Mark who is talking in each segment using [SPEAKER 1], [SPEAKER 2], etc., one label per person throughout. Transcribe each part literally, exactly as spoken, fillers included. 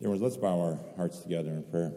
[SPEAKER 1] Dear ones, let's bow our hearts together in prayer.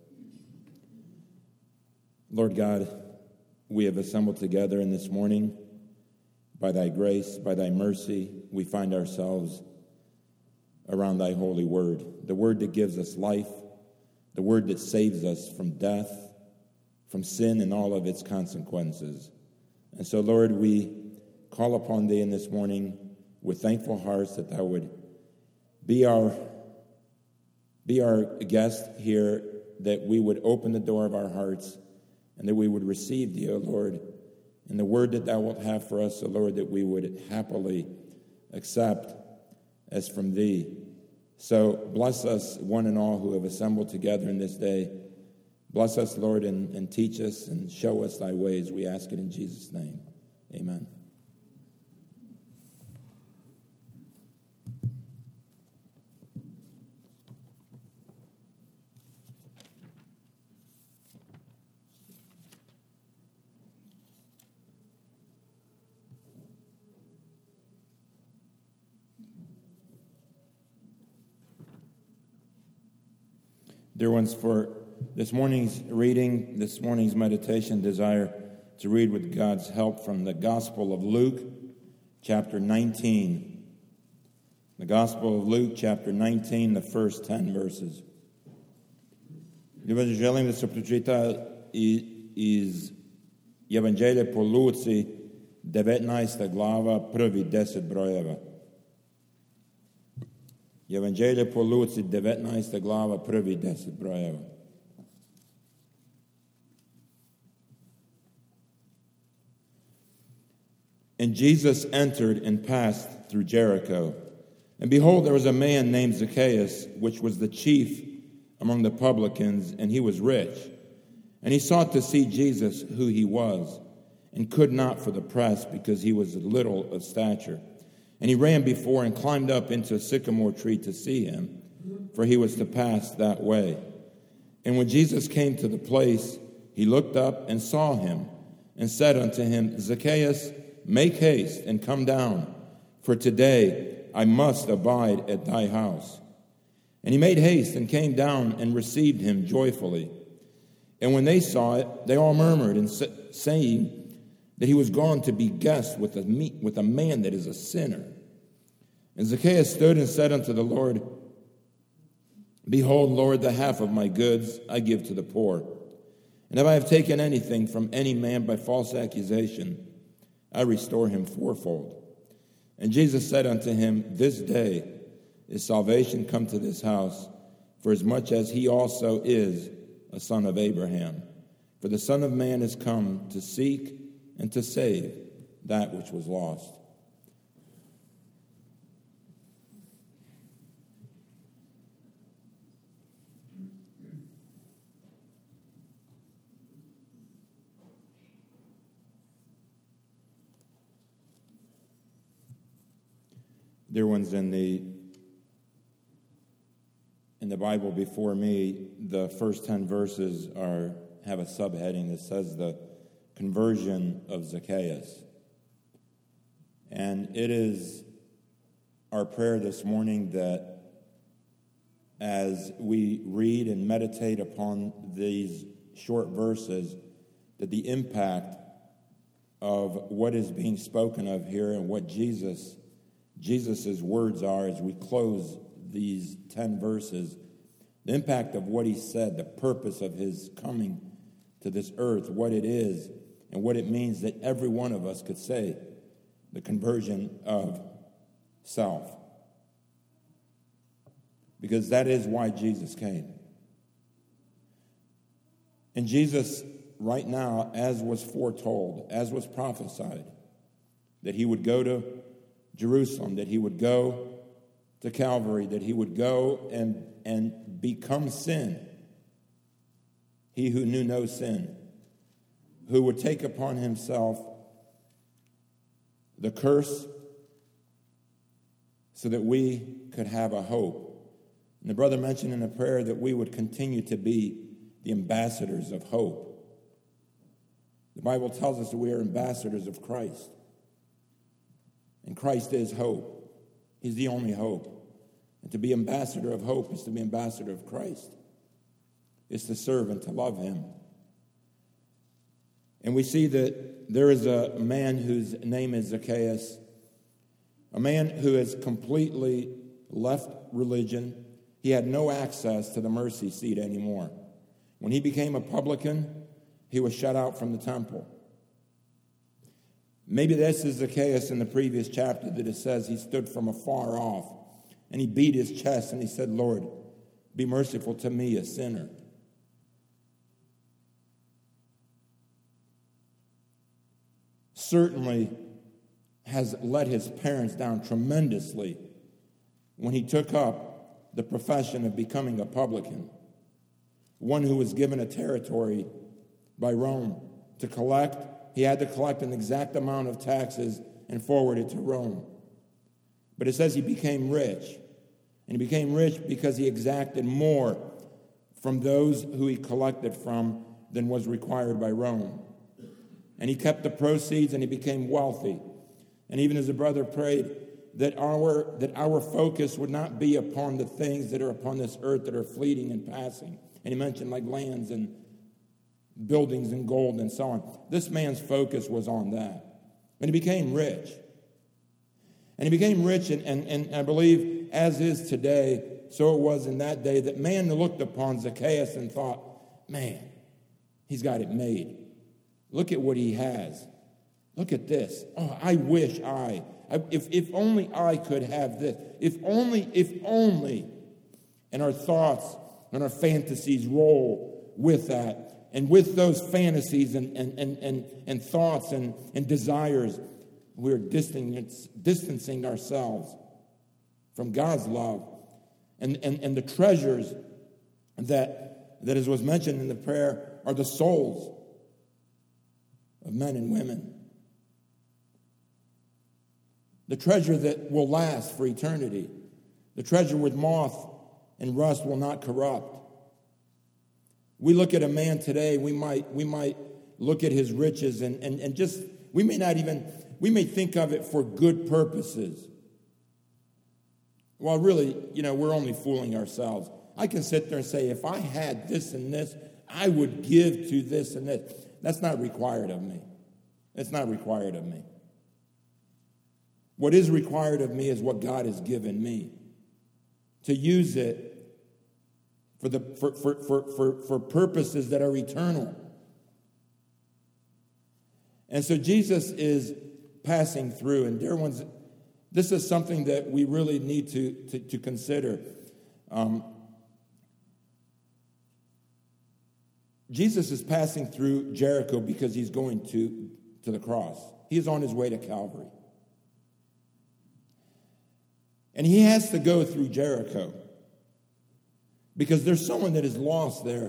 [SPEAKER 1] Lord God, we have assembled together in this morning. By thy grace, by thy mercy, we find ourselves around thy holy word, the word that gives us life, the word that saves us from death, from sin and all of its consequences. And so, Lord, we call upon thee in this morning with thankful hearts that thou would be our Be our guest here, that we would open the door of our hearts and that we would receive thee, O Lord, and the word that thou wilt have for us, O Lord, that we would happily accept as from thee. So bless us, one and all who have assembled together in this day. Bless us, Lord, and, and teach us and show us thy ways. We ask it in Jesus' name. Amen. Dear ones, for this morning's reading, this morning's meditation, desire to read with God's help from the Gospel of Luke, chapter nineteen. The Gospel of Luke, chapter nineteen, the first ten verses. Želim da se pročita iz Evanđelja po Luci, devetnaesta glava, prvi deset brojeva. Evanđelje po Luci, devetnaesta glava, prvi deset brojeva. And Jesus entered and passed through Jericho. And behold, there was a man named Zacchaeus, which was the chief among the publicans, and he was rich. And he sought to see Jesus, who he was, and could not for the press, because he was little of stature. And he ran before and climbed up into a sycamore tree to see him, for he was to pass that way. And when Jesus came to the place, he looked up and saw him, and said unto him, Zacchaeus, make haste and come down, for today I must abide at thy house. And he made haste and came down and received him joyfully. And when they saw it, they all murmured, and sa- saying that he was gone to be guest with a, me- with a man that is a sinner. And Zacchaeus stood and said unto the Lord, Behold, Lord, the half of my goods I give to the poor. And if I have taken anything from any man by false accusation, I restore him fourfold. And Jesus said unto him, This day is salvation come to this house, for as much as he also is a son of Abraham. For the Son of Man is come to seek and to save that which was lost. Dear ones, in the in the Bible before me, the first ten verses are have a subheading that says the conversion of Zacchaeus. And it is our prayer this morning that as we read and meditate upon these short verses, that the impact of what is being spoken of here and what Jesus Jesus' words are as we close these ten verses, the impact of what he said, the purpose of his coming to this earth, what it is, and what it means that every one of us could say, the conversion of self. Because that is why Jesus came. And Jesus, right now, as was foretold, as was prophesied, that he would go to Jerusalem, that he would go to Calvary, that he would go and, and become sin, he who knew no sin, who would take upon himself the curse so that we could have a hope. And the brother mentioned in a prayer that we would continue to be the ambassadors of hope. The Bible tells us that we are ambassadors of Christ. And Christ is hope. He's the only hope. And to be ambassador of hope is to be ambassador of Christ. It's to serve and to love him. And we see that there is a man whose name is Zacchaeus, a man who has completely left religion. He had no access to the mercy seat anymore. When he became a publican, he was shut out from the temple. Maybe this is Zacchaeus in the previous chapter that it says he stood from afar off and he beat his chest and he said, Lord, be merciful to me, a sinner. Certainly has let his parents down tremendously when he took up the profession of becoming a publican, one who was given a territory by Rome to collect. He had to collect an exact amount of taxes and forward it to Rome. But it says he became rich, and he became rich because he exacted more from those who he collected from than was required by Rome. And he kept the proceeds and he became wealthy. And even as a brother prayed that our that our focus would not be upon the things that are upon this earth that are fleeting and passing. And he mentioned like lands and buildings and gold and so on. This man's focus was on that. And he became rich. And he became rich, and, and, and I believe, as is today, so it was in that day, that man looked upon Zacchaeus and thought, man, he's got it made. Look at what he has. Look at this. Oh, I wish I, I if, if only I could have this. If only, if only. And our thoughts and our fantasies roll with that. And with those fantasies and, and, and, and, and thoughts and, and desires, we're distancing, distancing ourselves from God's love. And, and, and the treasures that, that, as was mentioned in the prayer, are the souls of men and women. The treasure that will last for eternity. The treasure with moth and rust will not corrupt. We look at a man today, we might we might look at his riches and, and, and just, we may not even, we may think of it for good purposes. Well, really, you know, we're only fooling ourselves. I can sit there and say, if I had this and this, I would give to this and this. That's not required of me. It's not required of me. What is required of me is what God has given me. To use it for the for for for for, for purposes that are eternal. And so Jesus is passing through, and dear ones, this is something that we really need to to, to consider. Um, Jesus is passing through Jericho because he's going to, to the cross. He is on his way to Calvary. And he has to go through Jericho because there's someone that is lost there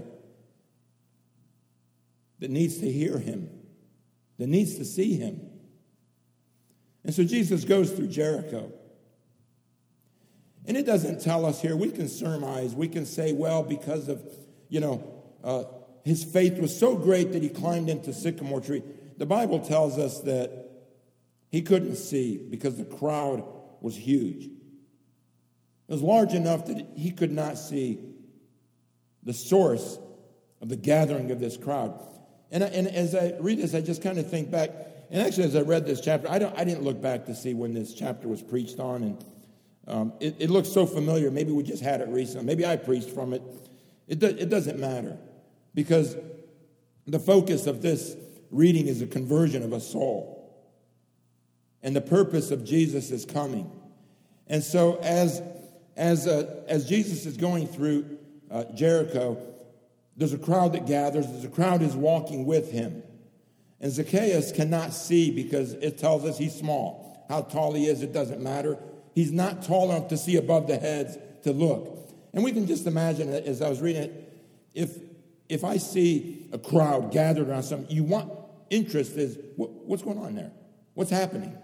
[SPEAKER 1] that needs to hear him, that needs to see him. And so Jesus goes through Jericho. And it doesn't tell us here. We can surmise. We can say, well, because of, you know, uh, his faith was so great that he climbed into sycamore tree. The Bible tells us that he couldn't see because the crowd was huge. It was large enough that he could not see the source of the gathering of this crowd. And, and as I read this, I just kind of think back. And actually, as I read this chapter, I don't. I didn't look back to see when this chapter was preached on. And um, it, it looks so familiar. Maybe we just had it recently. Maybe I preached from it. It, do, it doesn't matter. Because the focus of this reading is the conversion of a soul. And the purpose of Jesus is coming. And so as as uh, as Jesus is going through uh, Jericho, there's a crowd that gathers. There's a crowd who's walking with him. And Zacchaeus cannot see because it tells us he's small. How tall he is, it doesn't matter. He's not tall enough to see above the heads to look. And we can just imagine, as I was reading it, if if I see a crowd gathered around something, you want interest is, what, what's going on there? What's happening?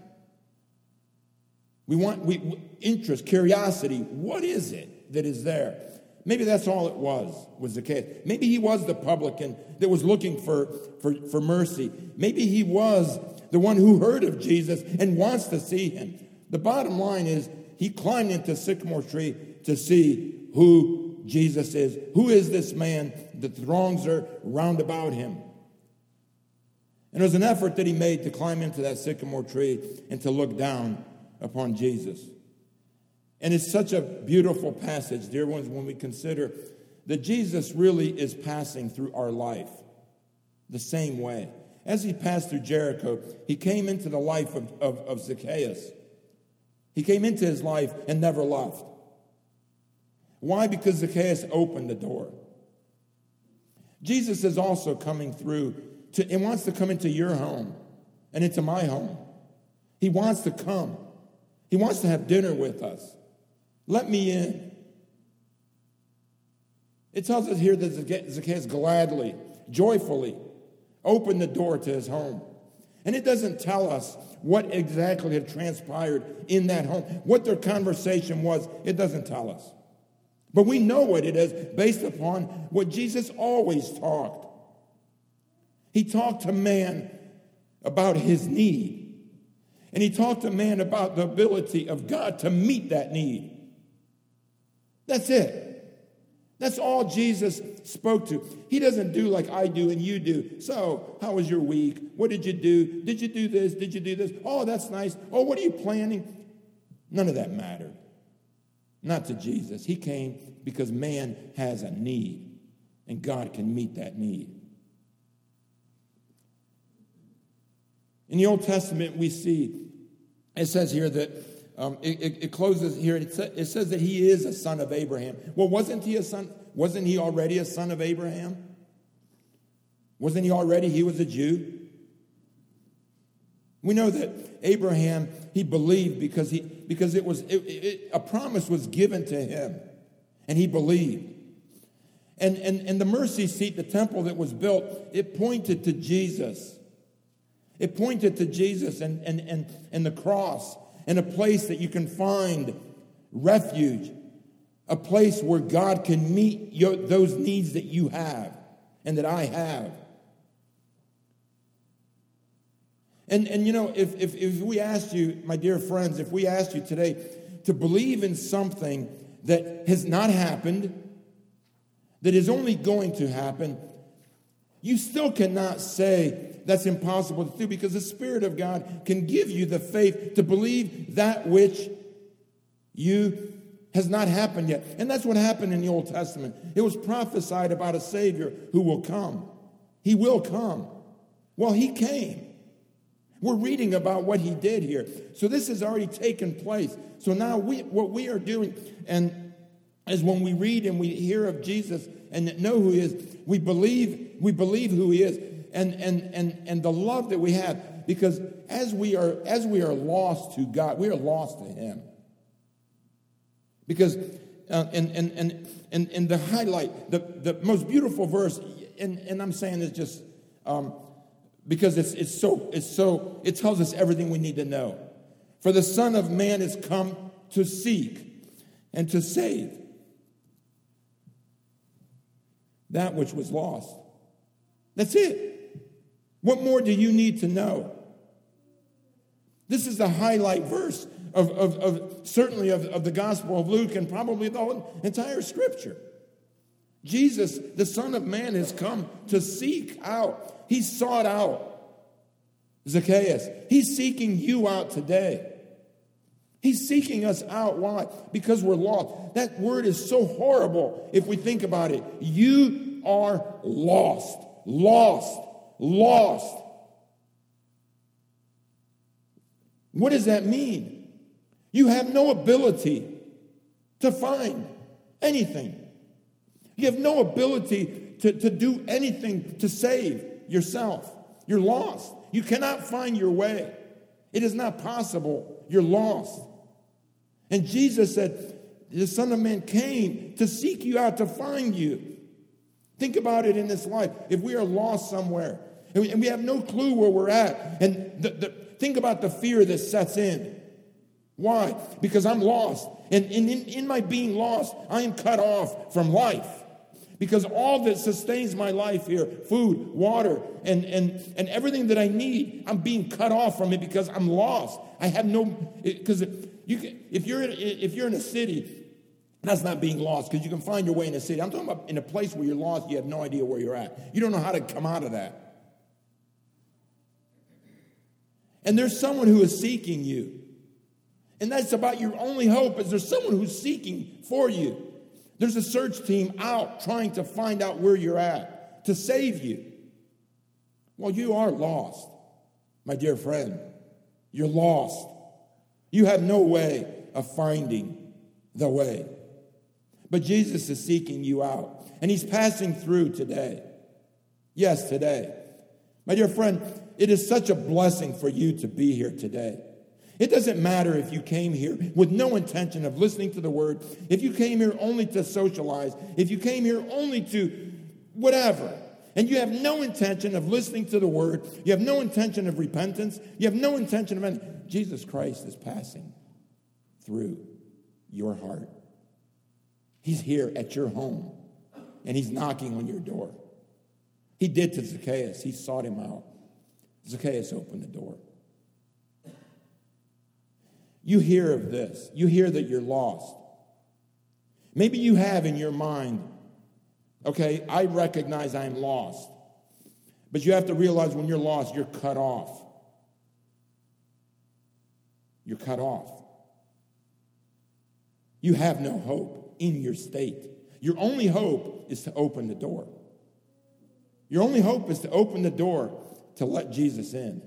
[SPEAKER 1] We want we interest, curiosity. What is it that is there? Maybe that's all it was, was Zacchaeus. Maybe he was the publican that was looking for, for, for mercy. Maybe he was the one who heard of Jesus and wants to see him. The bottom line is he climbed into a sycamore tree to see who Jesus is. Who is this man? The throngs are round about him. And it was an effort that he made to climb into that sycamore tree and to look down upon Jesus. And it's such a beautiful passage, dear ones, when we consider that Jesus really is passing through our life the same way. As he passed through Jericho, he came into the life of, of, of Zacchaeus. He came into his life and never left. Why? Because Zacchaeus opened the door. Jesus is also coming through to, and wants to come into your home and into my home. He wants to come. He wants to have dinner with us. Let me in. It tells us here that Zacchaeus gladly, joyfully opened the door to his home. And it doesn't tell us what exactly had transpired in that home, what their conversation was. It doesn't tell us. But we know what it is based upon what Jesus always talked. He talked to man about his need. And he talked to man about the ability of God to meet that need. That's it. That's all Jesus spoke to. He doesn't do like I do and you do. So, how was your week? What did you do? Did you do this? Did you do this? Oh, that's nice. Oh, what are you planning? None of that mattered. Not to Jesus. He came because man has a need, and God can meet that need. In the Old Testament, we see, it says here that, um, it, it, it closes here, it, sa- it says that he is a son of Abraham. Well, wasn't he a son? Wasn't he already a son of Abraham? Wasn't he already, he was a Jew? We know that Abraham, he believed because he because it was it, it, a promise was given to him, and he believed. And, and, and the mercy seat, the temple that was built, it pointed to Jesus. It pointed to Jesus and, and, and, and the cross, and a place that you can find refuge, a place where God can meet your, those needs that you have and that I have. And, and you know, if, if, if we asked you, my dear friends, if we asked you today to believe in something that has not happened, that is only going to happen, you still cannot say that's impossible to do, because the Spirit of God can give you the faith to believe that which you has not happened yet. And that's what happened in the Old Testament. It was prophesied about a Savior who will come. He will come. Well, he came. We're reading about what he did here. So this has already taken place. So now we, what we are doing, and is when we read and we hear of Jesus and know who he is, we believe, we believe who he is, and and and and the love that we have, because as we are as we are lost to God, we are lost to him. Because uh, and, and and and and the highlight, the the most beautiful verse, and and I'm saying this just um, because it's it's so it's so it tells us everything we need to know. For the Son of Man has come to seek and to save that which was lost. That's it. What more do you need to know? This is the highlight verse of, of, of certainly of, of the Gospel of Luke, and probably the whole entire Scripture. Jesus, the Son of Man, has come to seek out. He sought out Zacchaeus. He's seeking you out today. He's seeking us out. Why? Because we're lost. That word is so horrible if we think about it. You are lost. Lost. Lost. What does that mean? You have no ability to find anything. You have no ability to, to do anything to save yourself. You're lost. You cannot find your way. It is not possible. You're lost. And Jesus said, the Son of Man came to seek you out, to find you. Think about it in this life. If we are lost somewhere, and we, and we have no clue where we're at, and the, the, think about the fear that sets in. Why? Because I'm lost. And, and in, in my being lost, I am cut off from life. Because all that sustains my life here, food, water, and, and, and everything that I need, I'm being cut off from it because I'm lost. I have no, because you can, if you're in, if you're in a city That's not being lost, because you can find your way in a city. I'm talking about in a place where you're lost, you have no idea where you're at. You don't know how to come out of that. And there's someone who is seeking you. And that's about your only hope, is there's someone who's seeking for you. There's a search team out trying to find out where you're at, to save you. Well, you are lost, my dear friend. You're lost. You have no way of finding the way. But Jesus is seeking you out, and he's passing through today. Yes, today. My dear friend, it is such a blessing for you to be here today. It doesn't matter if you came here with no intention of listening to the word, if you came here only to socialize, if you came here only to whatever, and you have no intention of listening to the word, you have no intention of repentance, you have no intention of anything. Jesus Christ is passing through your heart. He's here at your home, and he's knocking on your door. He did to Zacchaeus. He sought him out. Zacchaeus opened the door. You hear of this. You hear that you're lost. Maybe you have in your mind, okay, I recognize I'm lost. But you have to realize when you're lost, you're cut off. You're cut off. You have no hope in your state. Your only hope is to open the door. Your only hope is to open the door to let Jesus in.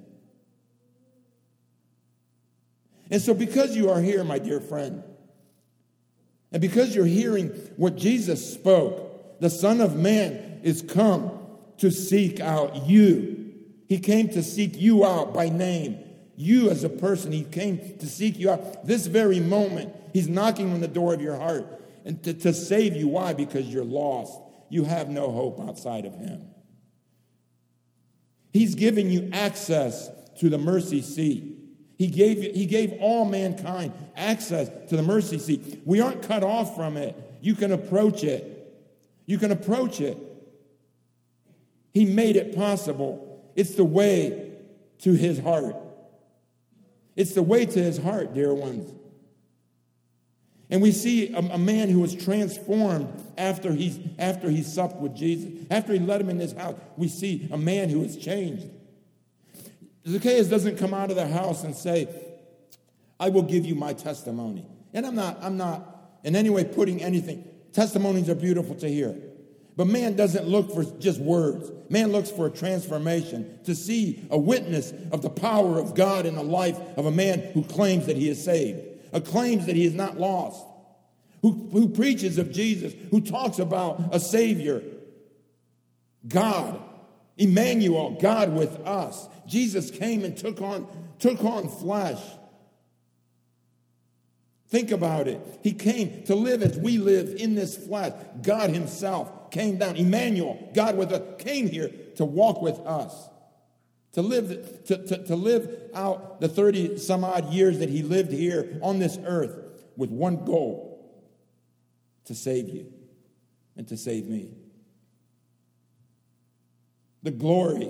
[SPEAKER 1] And so because you are here, my dear friend, and because you're hearing what Jesus spoke, the Son of Man is come to seek out you. He came to seek you out by name. You as a person, he came to seek you out. This very moment, he's knocking on the door of your heart and to, to save you. Why? Because you're lost. You have no hope outside of him. He's given you access to the mercy seat. He gave, he gave all mankind access to the mercy seat. We aren't cut off from it. You can approach it. You can approach it. He made it possible. It's the way to his heart. It's the way to his heart, dear ones. And we see a, a man who was transformed after he's after he supped with Jesus. After he let him in his house, we see a man who is changed. Zacchaeus doesn't come out of the house and say, I will give you my testimony. And I'm not, I'm not in any way putting anything. Testimonies are beautiful to hear. But man doesn't look for just words. Man looks for a transformation, to see a witness of the power of God in the life of a man who claims that he is saved, who claims that he is not lost, who, who preaches of Jesus, who talks about a Savior, God, Emmanuel, God with us. Jesus came and took on, took on flesh. Think about it. He came to live as we live in this flesh. God himself came down. Emmanuel, God with us, came here to walk with us. To live, to, to, to live out the thirty some odd years that he lived here on this earth with one goal: to save you and to save me. The glory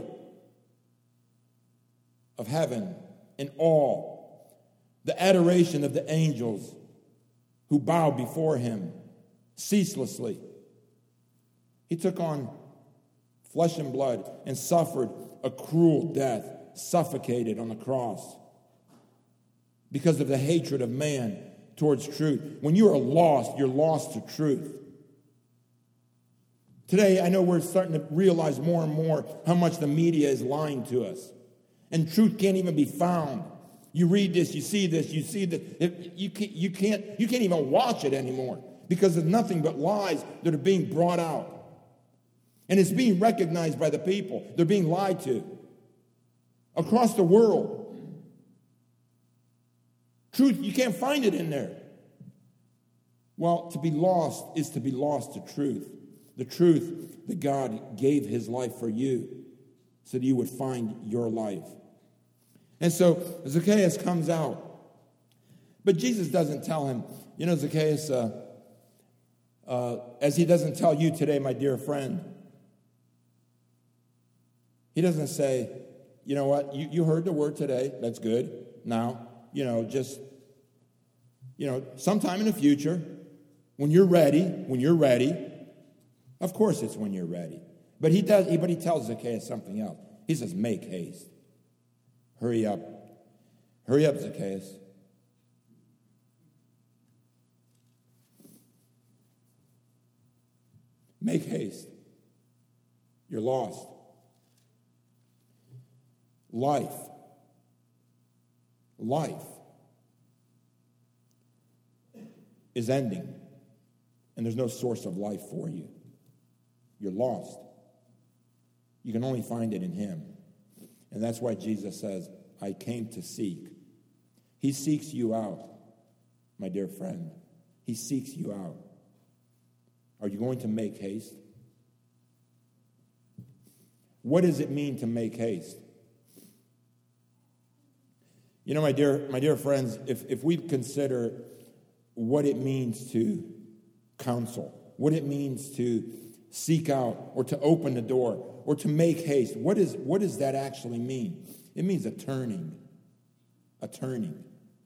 [SPEAKER 1] of heaven and awe, the adoration of the angels who bow before him ceaselessly. He took on flesh and blood and suffered a cruel death, suffocated on the cross because of the hatred of man towards truth. When you are lost, you're lost to truth. Today, I know we're starting to realize more and more how much the media is lying to us. And truth can't even be found. You read this, you see this, you see that you can't, you can't, you can't even watch it anymore because there's nothing but lies that are being brought out. And it's being recognized by the people. They're being lied to across the world. Truth, you can't find it in there. Well, to be lost is to be lost to truth. The truth that God gave his life for you so that you would find your life. And so Zacchaeus comes out. But Jesus doesn't tell him, you know, Zacchaeus, uh, uh, as he doesn't tell you today, my dear friend, he doesn't say, you know what, you, you heard the word today, that's good. Now, you know, just, you know, sometime in the future, When you're ready, when you're ready, of course it's when you're ready. But he does. He, but he tells Zacchaeus something else. He says, make haste. Hurry up. Hurry up, Zacchaeus. Make haste. You're lost. Life. Life is ending, and there's no source of life for you. You're lost. You can only find it in him. And that's why Jesus says, I came to seek. He seeks you out, my dear friend. He seeks you out. Are you going to make haste? What does it mean to make haste? You know, my dear, my dear friends, if, if we consider what it means to counsel, what it means to seek out or to open the door or to make haste, what is what does that actually mean? It means a turning, a turning,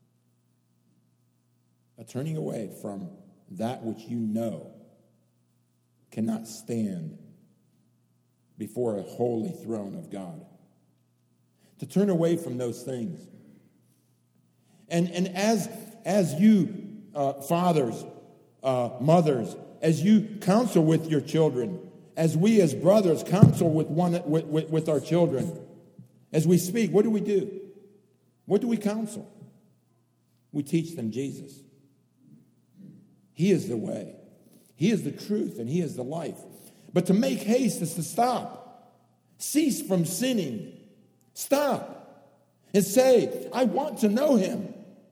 [SPEAKER 1] a turning away from that which you know cannot stand before a holy throne of God. To turn away from those things. And, and as, as you, uh, fathers, uh, mothers, as you counsel with your children, as we as brothers counsel with, one, with, with, with our children, as we speak, what do we do? What do we counsel? We teach them Jesus. He is the way. He is the truth, and he is the life. But to make haste is to stop. Cease from sinning. Stop. And say, I want to know him.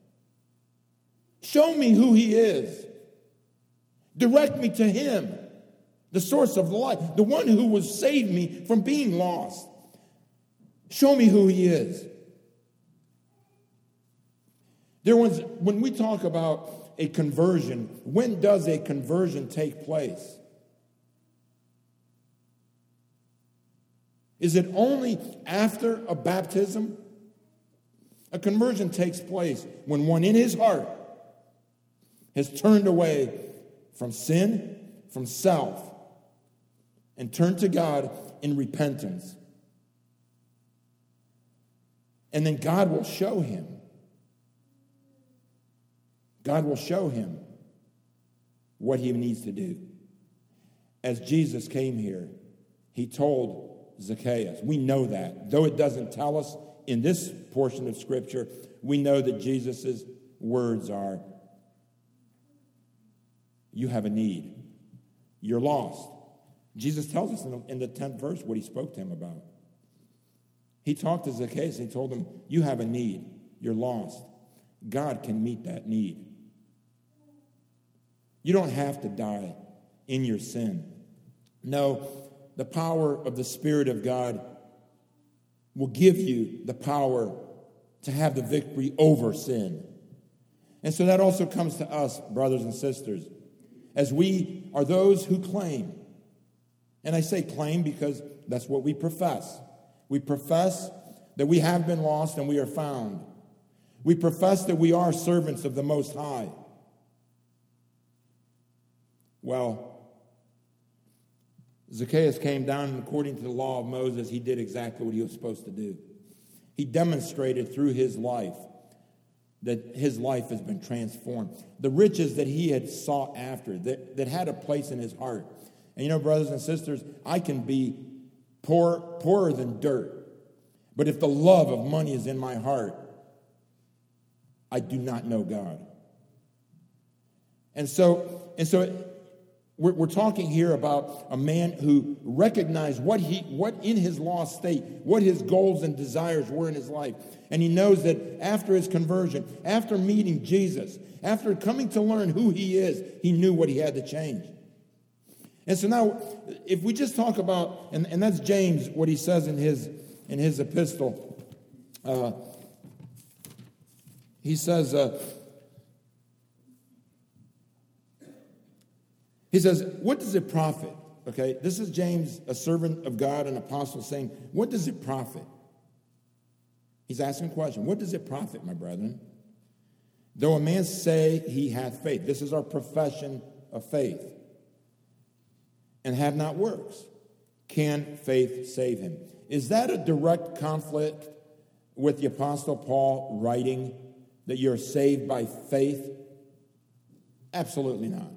[SPEAKER 1] Show me who he is. Direct me to him, the source of life, the one who will save me from being lost. Show me who he is. There was, when we talk about a conversion, when does a conversion take place? Is it only after a baptism? A conversion takes place when one in his heart has turned away from sin, from self, and turned to God in repentance. And then God will show him. God will show him what he needs to do. As Jesus came here, he told Zacchaeus. We know that. Though it doesn't tell us in this portion of Scripture, we know that Jesus' words are, you have a need. You're lost. Jesus tells us in the, in the tenth verse what he spoke to him about. He talked to Zacchaeus and he told him, you have a need. You're lost. God can meet that need. You don't have to die in your sin. No, the power of the Spirit of God will give you the power to have the victory over sin. And so that also comes to us, brothers and sisters, as we are those who claim. And I say claim because that's what we profess. We profess that we have been lost and we are found. We profess that we are servants of the Most High. Well, Zacchaeus came down, and according to the law of Moses, he did exactly what he was supposed to do. He demonstrated through his life that his life has been transformed. The riches that he had sought after, that, that had a place in his heart. And you know, brothers and sisters, I can be poor, poorer than dirt. But if the love of money is in my heart, I do not know God. And so, and so we're, we're talking here about a man who recognized what he, what in his lost state, what his goals and desires were in his life. And he knows that after his conversion, after meeting Jesus, after coming to learn who he is, he knew what he had to change. And so now, if we just talk about, and, and that's James, what he says in his in his epistle. Uh, he says, uh, he says, what does it profit? Okay, this is James, a servant of God, an apostle, saying, what does it profit? He's asking a question. What does it profit, my brethren? Though a man say he hath faith. This is our profession of faith and have not works, can faith save him? Is that a direct conflict with the Apostle Paul writing that you're saved by faith? Absolutely not.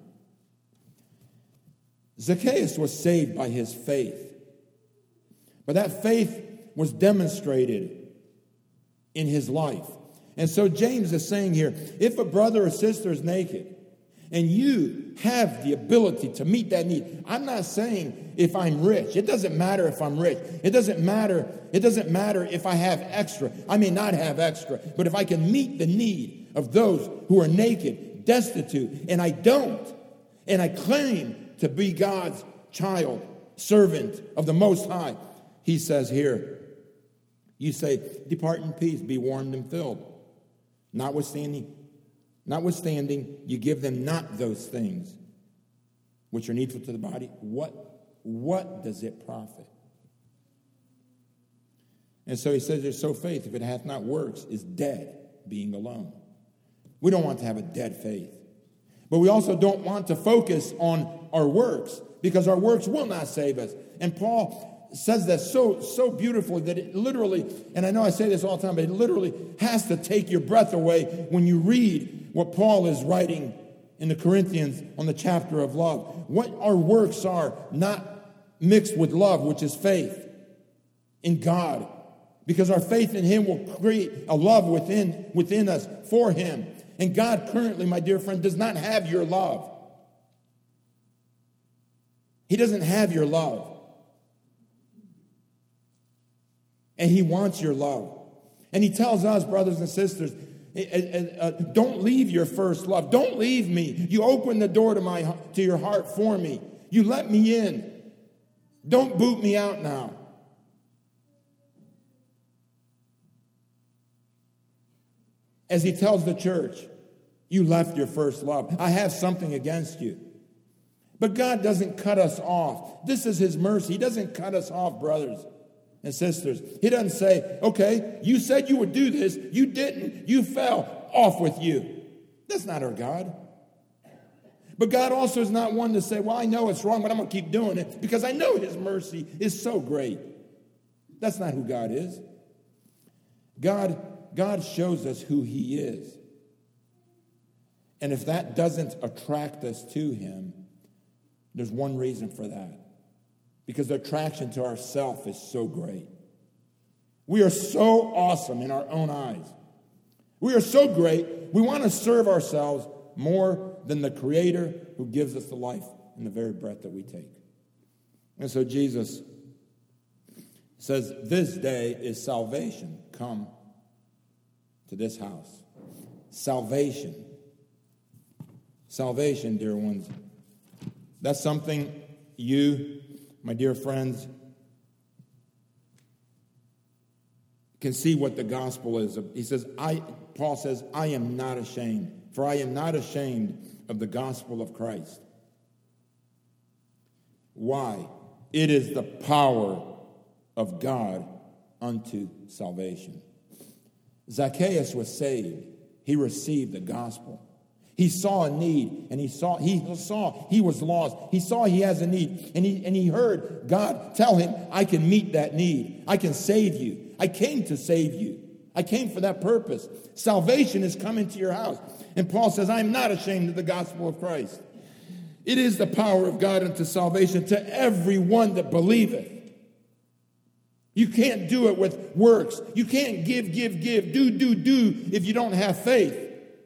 [SPEAKER 1] Zacchaeus was saved by his faith. But that faith was demonstrated in his life. And so James is saying here, if a brother or sister is naked and you have the ability to meet that need, I'm not saying if I'm rich. It doesn't matter if I'm rich. It doesn't matter. It doesn't matter if I have extra. I may not have extra, but if I can meet the need of those who are naked, destitute, and I don't, and I claim to be God's child, servant of the Most High, he says here, you say, depart in peace, be warmed and filled. Notwithstanding, notwithstanding, you give them not those things which are needful to the body. What, what does it profit? And so he says, there's so faith, if it hath not works, is dead, being alone. We don't want to have a dead faith. But we also don't want to focus on our works, because our works will not save us. And Paul says that so so beautifully that it literally, and I know I say this all the time, but it literally has to take your breath away when you read what Paul is writing in the Corinthians on the chapter of love. What our works are not mixed with love, which is faith in God. Because our faith in him will create a love within, within us for him. And God currently, my dear friend, does not have your love. He doesn't have your love. And he wants your love. And he tells us, brothers and sisters, uh, don't leave your first love. Don't leave me. You open the door to my to your heart for me. You let me in. Don't boot me out now. As he tells the church, you left your first love. I have something against you. But God doesn't cut us off. This is his mercy. He doesn't cut us off, brothers and sisters. He doesn't say, okay, you said you would do this. You didn't. You fell. Off with you. That's not our God. But God also is not one to say, well, I know it's wrong, but I'm going to keep doing it because I know his mercy is so great. That's not who God is. God, God shows us who he is. And if that doesn't attract us to him, there's one reason for that. Because the attraction to ourself is so great. We are so awesome in our own eyes. We are so great, we want to serve ourselves more than the Creator who gives us the life and the very breath that we take. And so Jesus says, this day is salvation come to this house. Salvation. Salvation, dear ones. That's something you, my dear friends, can see what the gospel is. He says, I, Paul says, I am not ashamed, for I am not ashamed of the gospel of Christ. Why? It is the power of God unto salvation. Zacchaeus was saved. He received the gospel. He saw a need, and he saw he saw he was lost. He saw he has a need, and he and he heard God tell him, I can meet that need. I can save you. I came to save you. I came for that purpose. Salvation is coming to your house. And Paul says, I'm not ashamed of the gospel of Christ. It is the power of God unto salvation to everyone that believeth. You can't do it with works. You can't give, give, give, do, do, do if you don't have faith.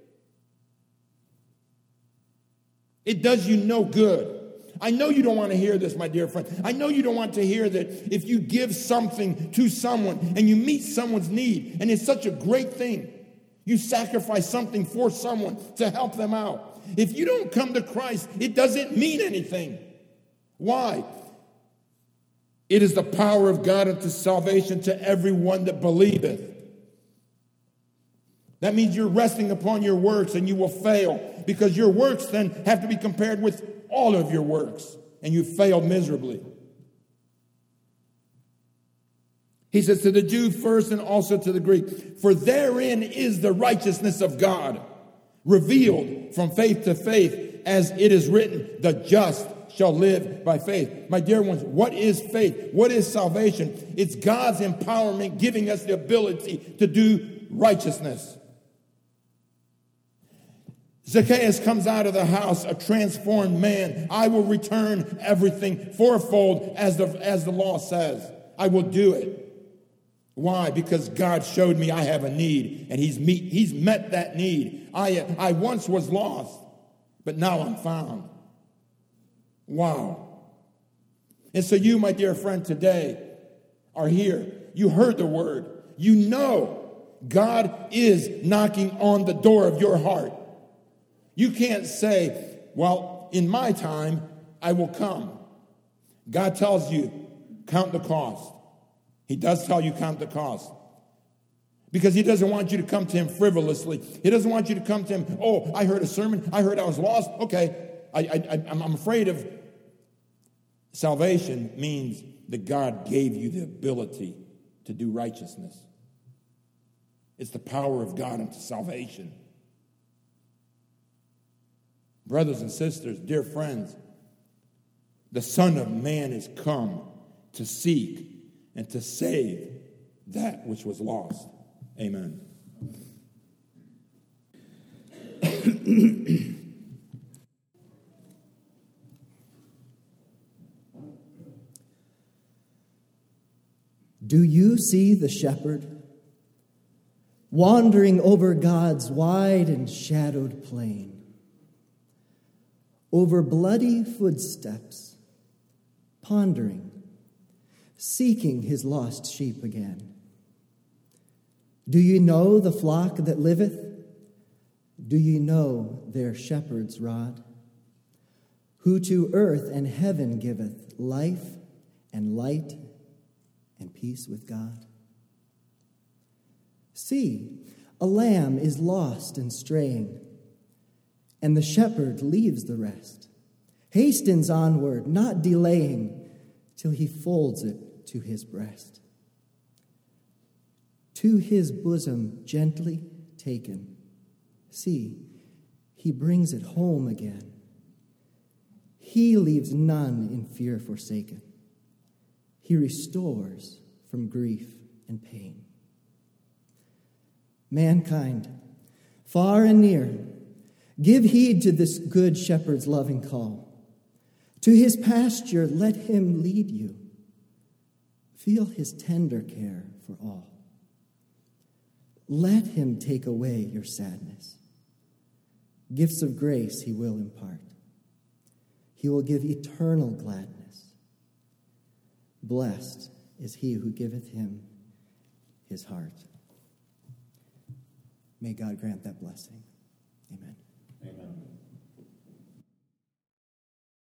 [SPEAKER 1] It does you no good. I know you don't want to hear this, my dear friend. I know you don't want to hear that if you give something to someone and you meet someone's need, and it's such a great thing, you sacrifice something for someone to help them out. If you don't come to Christ, it doesn't mean anything. Why? It is the power of God unto salvation to everyone that believeth. That means you're resting upon your works and you will fail, because your works then have to be compared with all of your works, and you failed miserably. He says to the Jew first and also to the Greek, for therein is the righteousness of God revealed from faith to faith, as it is written, the just shall live by faith. My dear ones, what is faith? What is salvation? It's God's empowerment giving us the ability to do righteousness. Zacchaeus comes out of the house a transformed man. I will return everything fourfold as the, as the law says. I will do it. Why? Because God showed me I have a need, and he's, meet, he's met that need. I, I once was lost, but now I'm found. Wow. And so you, my dear friend, today are here. You heard the word. You know God is knocking on the door of your heart. You can't say, well, in my time, I will come. God tells you, count the cost. He does tell you count the cost. Because he doesn't want you to come to him frivolously. He doesn't want you to come to him, oh, I heard a sermon. I heard I was lost. Okay, I, I, I'm afraid of. Salvation means that God gave you the ability to do righteousness. It's the power of God unto salvation. Brothers and sisters, dear friends, the Son of Man is come to seek and to save that which was lost. Amen.
[SPEAKER 2] Do you see the shepherd wandering over God's wide and shadowed plain, over bloody footsteps, pondering, seeking his lost sheep again? Do you know the flock that liveth? Do you know their shepherd's rod? Who to earth and heaven giveth life and light and peace with God? See, a lamb is lost and straying, and the shepherd leaves the rest, hastens onward, not delaying, till he folds it to his breast. To his bosom gently taken, see, he brings it home again. He leaves none in fear forsaken. He restores from grief and pain. Mankind, far and near, give heed to this good shepherd's loving call. To his pasture let him lead you. Feel his tender care for all. Let him take away your sadness. Gifts of grace he will impart. He will give eternal gladness. Blessed is he who giveth him his heart. May God grant that blessing.